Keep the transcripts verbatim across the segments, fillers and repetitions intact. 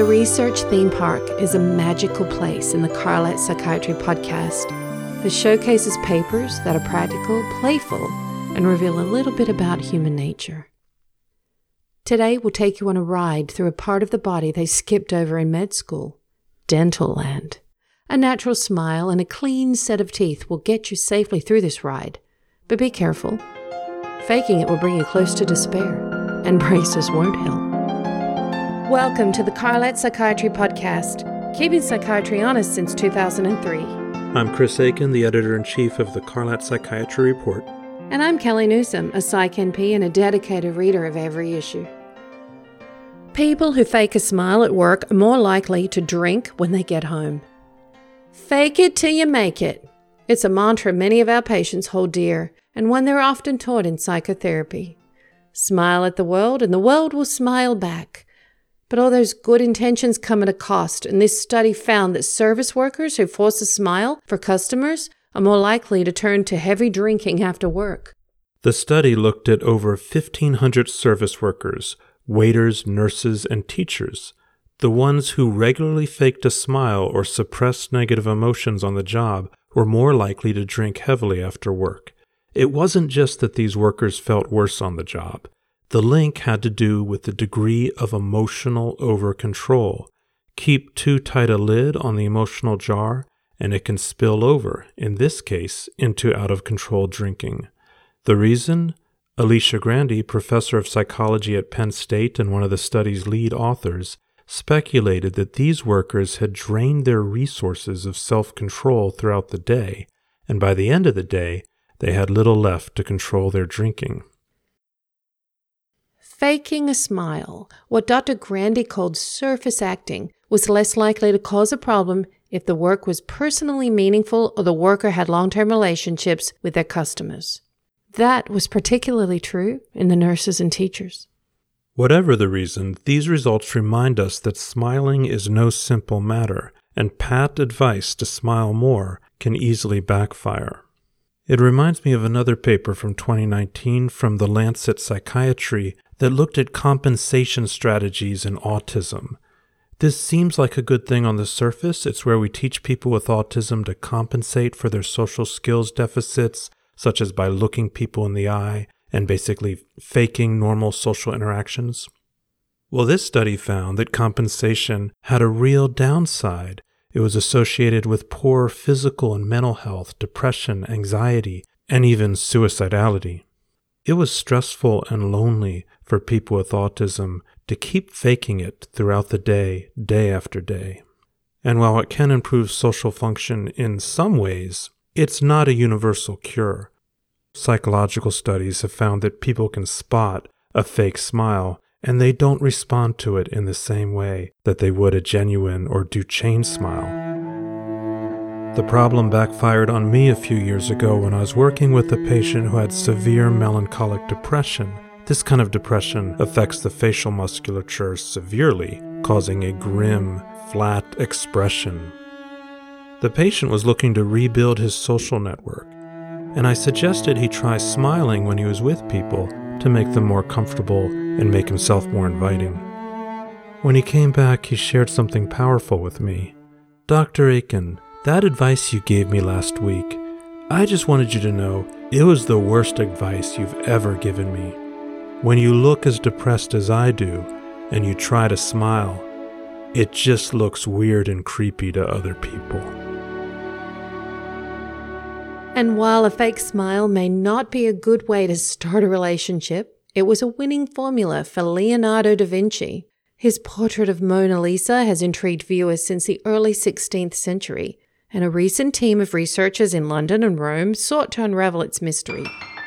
The Research Theme Park is a magical place in the Carlat Psychiatry podcast that showcases papers that are practical, playful, and reveal a little bit about human nature. Today, we'll take you on a ride through a part of the body they skipped over in med school, dental land. A natural smile and a clean set of teeth will get you safely through this ride, but be careful. Faking it will bring you close to despair, and braces won't help. Welcome to the Carlat Psychiatry Podcast, keeping psychiatry honest since two thousand three. I'm Chris Aiken, the editor-in-chief of the Carlat Psychiatry Report. And I'm Kelly Newsom, a Psych N P and a dedicated reader of every issue. People who fake a smile at work are more likely to drink when they get home. Fake it till you make it. It's a mantra many of our patients hold dear, and one they're often taught in psychotherapy. Smile at the world, and the world will smile back. But all those good intentions come at a cost, and this study found that service workers who force a smile for customers are more likely to turn to heavy drinking after work. The study looked at over fifteen hundred service workers, waiters, nurses, and teachers, the ones who regularly faked a smile or suppressed negative emotions on the job were more likely to drink heavily after work. It wasn't just that these workers felt worse on the job. The link had to do with the degree of emotional over-control. Keep too tight a lid on the emotional jar, and it can spill over, in this case, into out-of-control drinking. The reason? Alicia Grande, professor of psychology at Penn State and one of the study's lead authors, speculated that these workers had drained their resources of self-control throughout the day, and by the end of the day, they had little left to control their drinking. Faking a smile, what Doctor Grande called surface acting, was less likely to cause a problem if the work was personally meaningful or the worker had long-term relationships with their customers. That was particularly true in the nurses and teachers. Whatever the reason, these results remind us that smiling is no simple matter, and pat advice to smile more can easily backfire. It reminds me of another paper from twenty nineteen from The Lancet Psychiatry that looked at compensation strategies in autism. This seems like a good thing on the surface. It's where we teach people with autism to compensate for their social skills deficits, such as by looking people in the eye and basically faking normal social interactions. Well, this study found that compensation had a real downside. It was associated with poor physical and mental health, depression, anxiety, and even suicidality. It was stressful and lonely for people with autism to keep faking it throughout the day, day after day. And while it can improve social function in some ways, it's not a universal cure. Psychological studies have found that people can spot a fake smile, and they don't respond to it in the same way that they would a genuine or Duchenne smile. The problem backfired on me a few years ago when I was working with a patient who had severe melancholic depression. This kind of depression affects the facial musculature severely, causing a grim, flat expression. The patient was looking to rebuild his social network, and I suggested he try smiling when he was with people to make them more comfortable and make himself more inviting. When he came back, he shared something powerful with me. Doctor Aiken, that advice you gave me last week, I just wanted you to know it was the worst advice you've ever given me. When you look as depressed as I do, and you try to smile, it just looks weird and creepy to other people. And while a fake smile may not be a good way to start a relationship, it was a winning formula for Leonardo da Vinci. His portrait of Mona Lisa has intrigued viewers since the early sixteenth century, and a recent team of researchers in London and Rome sought to unravel its mystery.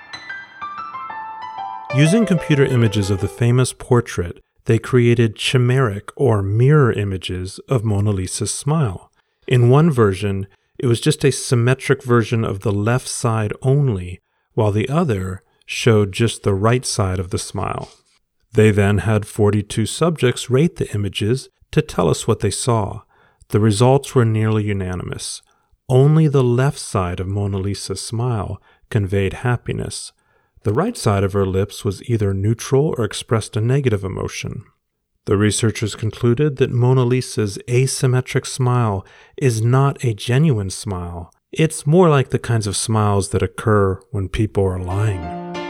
Using computer images of the famous portrait, they created chimeric or mirror images of Mona Lisa's smile. In one version, it was just a symmetric version of the left side only, while the other showed just the right side of the smile. They then had forty-two subjects rate the images to tell us what they saw. The results were nearly unanimous. Only the left side of Mona Lisa's smile conveyed happiness. The right side of her lips was either neutral or expressed a negative emotion. The researchers concluded that Mona Lisa's asymmetric smile is not a genuine smile. It's more like the kinds of smiles that occur when people are lying.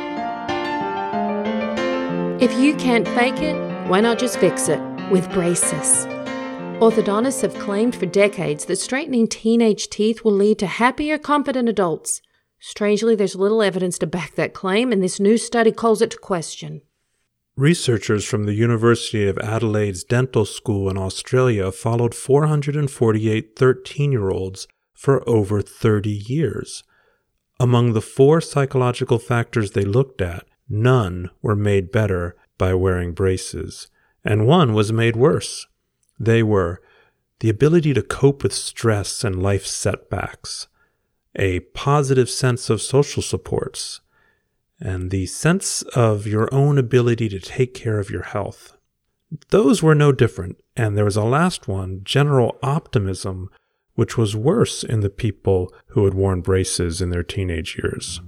If you can't fake it, why not just fix it with braces? Orthodontists have claimed for decades that straightening teenage teeth will lead to happier, confident adults. Strangely, there's little evidence to back that claim, and this new study calls it to question. Researchers from the University of Adelaide's dental school in Australia followed four hundred forty-eight thirteen-year-olds for over thirty years. Among the four psychological factors they looked at, none were made better by wearing braces, and one was made worse. They were the ability to cope with stress and life setbacks, a positive sense of social supports, and the sense of your own ability to take care of your health. Those were no different, and there was a last one, general optimism, which was worse in the people who had worn braces in their teenage years.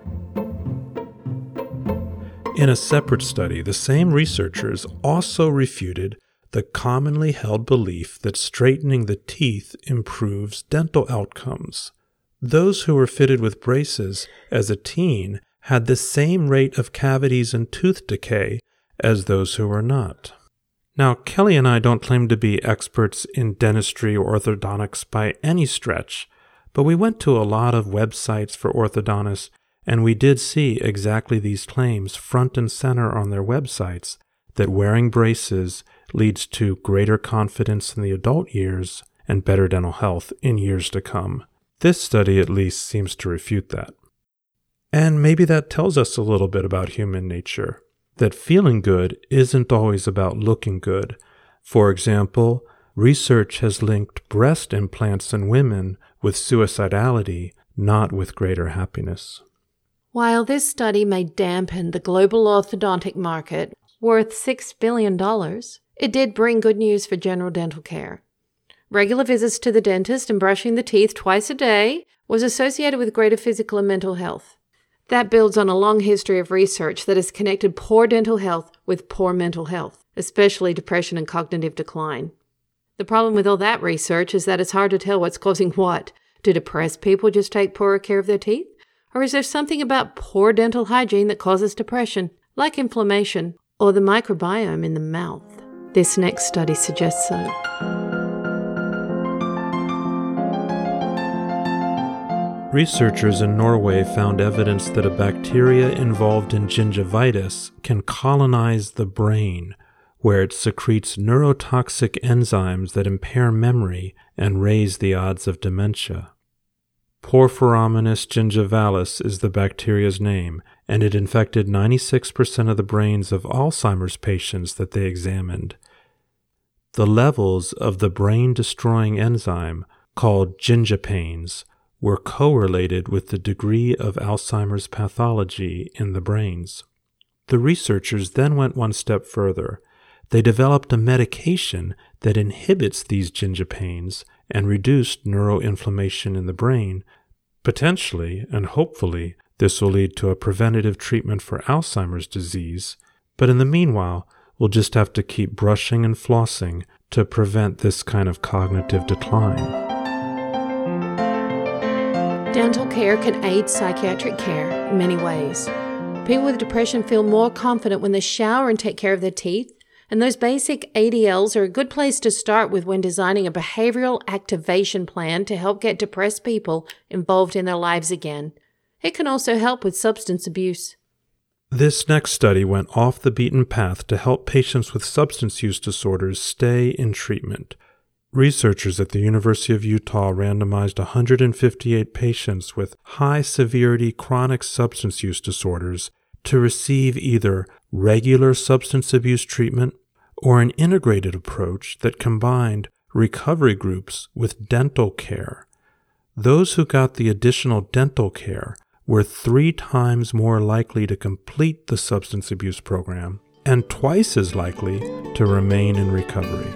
In a separate study, the same researchers also refuted the commonly held belief that straightening the teeth improves dental outcomes. Those who were fitted with braces as a teen had the same rate of cavities and tooth decay as those who were not. Now, Kelly and I don't claim to be experts in dentistry or orthodontics by any stretch, but we went to a lot of websites for orthodontists, and we did see exactly these claims front and center on their websites, that wearing braces leads to greater confidence in the adult years and better dental health in years to come. This study at least seems to refute that. And maybe that tells us a little bit about human nature, that feeling good isn't always about looking good. For example, research has linked breast implants in women with suicidality, not with greater happiness. While this study may dampen the global orthodontic market, worth six billion dollars, it did bring good news for general dental care. Regular visits to the dentist and brushing the teeth twice a day was associated with greater physical and mental health. That builds on a long history of research that has connected poor dental health with poor mental health, especially depression and cognitive decline. The problem with all that research is that it's hard to tell what's causing what. Do depressed people just take poorer care of their teeth? Or is there something about poor dental hygiene that causes depression, like inflammation or the microbiome in the mouth? This next study suggests so. Researchers in Norway found evidence that a bacteria involved in gingivitis can colonize the brain, where it secretes neurotoxic enzymes that impair memory and raise the odds of dementia. Porphyromonas gingivalis is the bacteria's name, and it infected ninety-six percent of the brains of Alzheimer's patients that they examined. The levels of the brain-destroying enzyme, called gingipanes, were correlated with the degree of Alzheimer's pathology in the brains. The researchers then went one step further. They developed a medication that inhibits these gingipanes and reduced neuroinflammation in the brain. Potentially, and hopefully, this will lead to a preventative treatment for Alzheimer's disease, but in the meanwhile, we'll just have to keep brushing and flossing to prevent this kind of cognitive decline. Dental care can aid psychiatric care in many ways. People with depression feel more confident when they shower and take care of their teeth, and those basic A D Ls are a good place to start with when designing a behavioral activation plan to help get depressed people involved in their lives again. It can also help with substance abuse. This next study went off the beaten path to help patients with substance use disorders stay in treatment. Researchers at the University of Utah randomized one hundred fifty-eight patients with high-severity chronic substance use disorders to receive either regular substance abuse treatment or an integrated approach that combined recovery groups with dental care. Those who got the additional dental care were three times more likely to complete the substance abuse program and twice as likely to remain in recovery.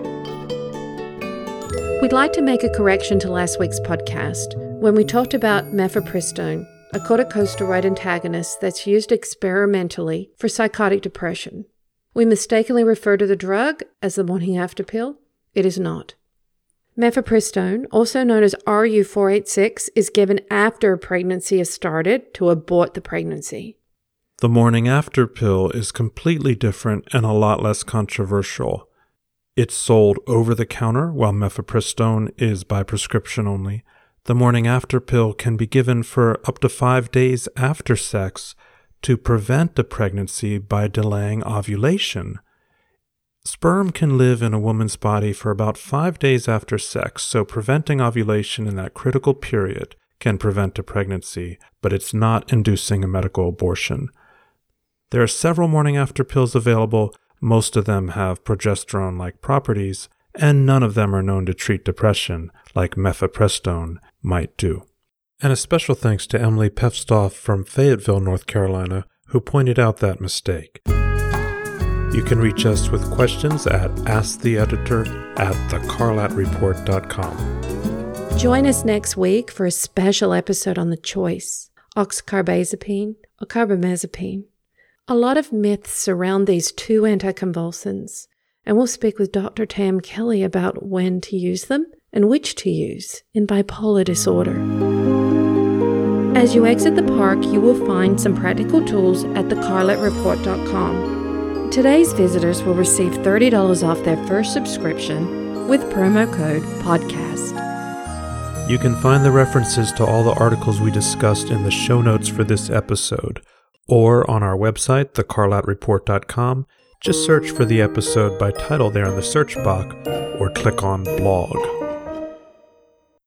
We'd like to make a correction to last week's podcast when we talked about mifepristone, a corticosteroid antagonist that's used experimentally for psychotic depression. We mistakenly refer to the drug as the morning after pill. It is not. Mifepristone, also known as R U four eighty-six, is given after a pregnancy is started to abort the pregnancy. The morning after pill is completely different and a lot less controversial. It's sold over the counter, while mifepristone is by prescription only. The morning after pill can be given for up to five days after sex to prevent a pregnancy by delaying ovulation. Sperm can live in a woman's body for about five days after sex, so preventing ovulation in that critical period can prevent a pregnancy, but it's not inducing a medical abortion. There are several morning after pills available. Most of them have progesterone-like properties, and none of them are known to treat depression like mifepristone might do. And a special thanks to Emily Pefstoff from Fayetteville, North Carolina, who pointed out that mistake. You can reach us with questions at asktheeditor at the carlat report dot com. Join us next week for a special episode on the choice, oxcarbazepine or carbamazepine. A lot of myths surround these two anticonvulsants, and we'll speak with Doctor Tam Kelly about when to use them and which to use in bipolar disorder. As you exit the park, you will find some practical tools at the carlat report dot com. Today's visitors will receive thirty dollars off their first subscription with promo code PODCAST. You can find the references to all the articles we discussed in the show notes for this episode, or on our website, the carlat report dot com. Just search for the episode by title there in the search box, or click on blog.